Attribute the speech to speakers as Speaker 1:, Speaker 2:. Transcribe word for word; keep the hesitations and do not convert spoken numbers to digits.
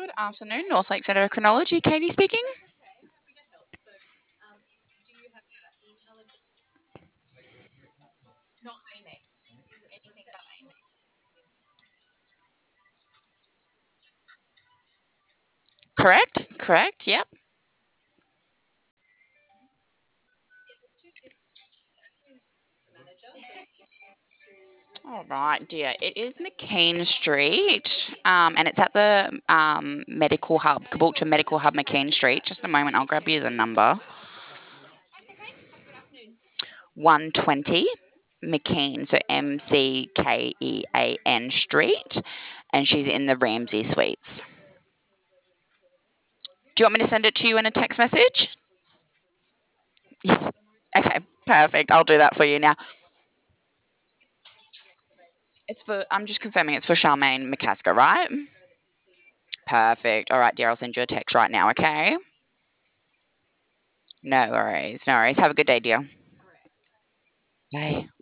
Speaker 1: Good afternoon, North Lakes Endocrinology. Katie speaking. Correct? Correct, yep. All right, dear. It is McKean Street, um, and it's at the um, Medical Hub, Caboolture Medical Hub, McKean Street. Just a moment, I'll grab you the number. one twenty McKean, so M C K E A N Street, and she's in the Ramsey Suites. Do you want me to send it to you in a text message? Yes. Okay, perfect. I'll do that for you now. It's for, I'm just confirming it's for Charmaine McCasker, right? Perfect. All right, dear, I'll send you a text right now, okay? No worries. No worries. Have a good day, dear. Bye.